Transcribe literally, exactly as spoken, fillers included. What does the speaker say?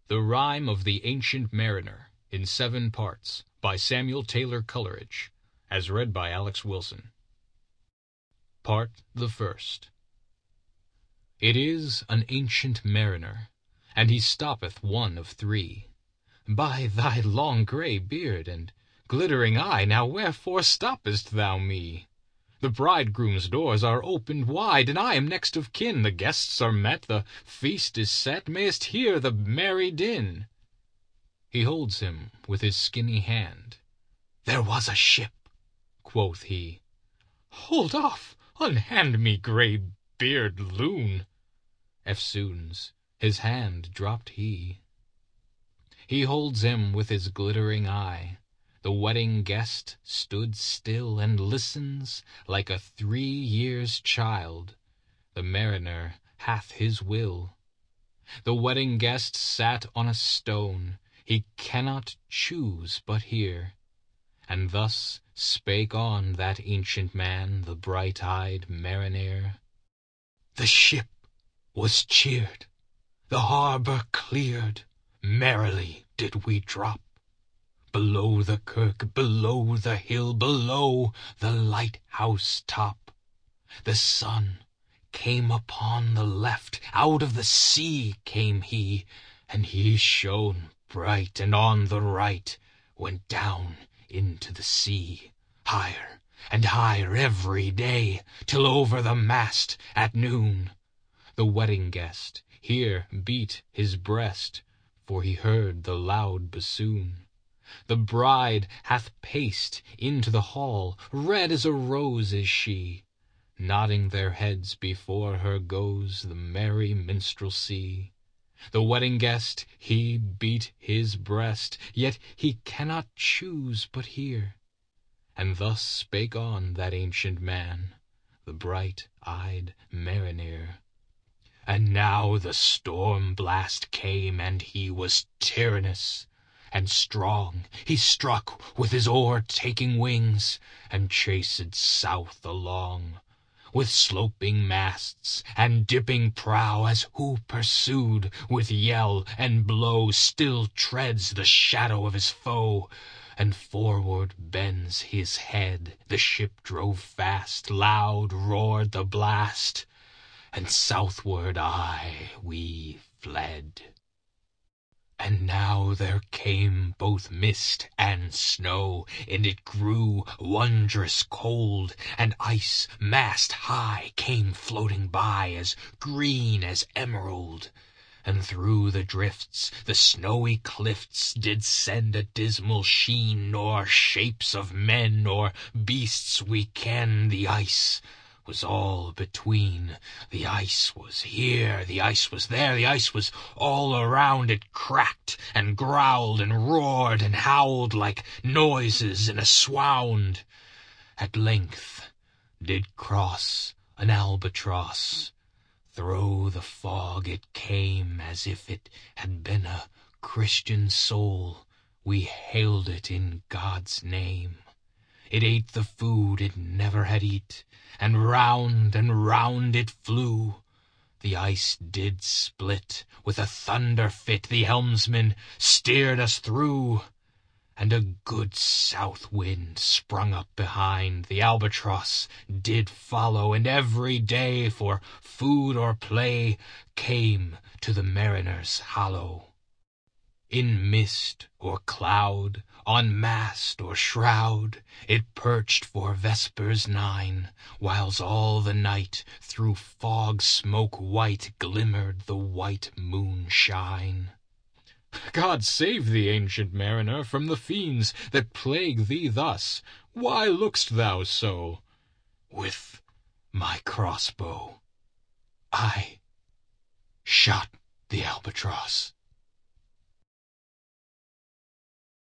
The Rime of the Ancient Mariner, in seven parts, by Samuel Taylor Coleridge, as read by Alex Wilson. Part the First. It is an ancient mariner, and he stoppeth one of three. By thy long grey beard and glittering eye, now wherefore stoppest thou me? The bridegroom's doors are opened wide, and I am next of kin. The guests are met, the feast is set, mayst hear the merry din. He holds him with his skinny hand. "There was a ship," quoth he. "Hold off, unhand me, grey-beard loon." Eftsoons his hand dropped he. He holds him with his glittering eye. The wedding guest stood still and listens like a three years' child. The mariner hath his will. The wedding guest sat on a stone. He cannot choose but hear. And thus spake on that ancient man, the bright-eyed mariner. The ship was cheered, the harbour cleared, merrily did we drop. Below the kirk, below the hill, below the lighthouse top. The sun came upon the left, out of the sea came he, and he shone bright, and on the right went down into the sea, higher and higher every day, till over the mast at noon. The wedding guest here beat his breast, for he heard the loud bassoon. The bride hath paced into the hall, red as a rose is she. Nodding their heads before her goes the merry minstrelsy. The wedding guest, he beat his breast, yet he cannot choose but hear. And thus spake on that ancient man, the bright-eyed mariner. And now the storm blast came, and he was tyrannous and strong. He struck with his oar-taking wings, and chased south along, with sloping masts and dipping prow, as who pursued with yell and blow still treads the shadow of his foe, and forward bends his head. The ship drove fast, loud roared the blast, and southward aye we fled. And now there came both mist and snow, and it grew wondrous cold, and ice mast high came floating by, as green as emerald. And through the drifts the snowy cliffs did send a dismal sheen, nor shapes of men nor beasts we ken. The ice was all between. The ice was here, the ice was there, the ice was all around. It cracked and growled and roared and howled like noises in a swound. At length did cross an albatross. Through the fog it came, as if it had been a Christian soul. We hailed it in God's name. It ate the food it never had eat, and round and round it flew. The ice did split with a thunder fit. The helmsman steered us through, and a good south wind sprung up behind. The albatross did follow, and every day for food or play came to the mariner's hollow. In mist or cloud, on mast or shroud, it perched for vespers nine, whiles all the night through fog smoke white glimmered the white moonshine. God save thee, ancient mariner, from the fiends that plague thee thus. Why look'st thou so? With my crossbow I shot the albatross.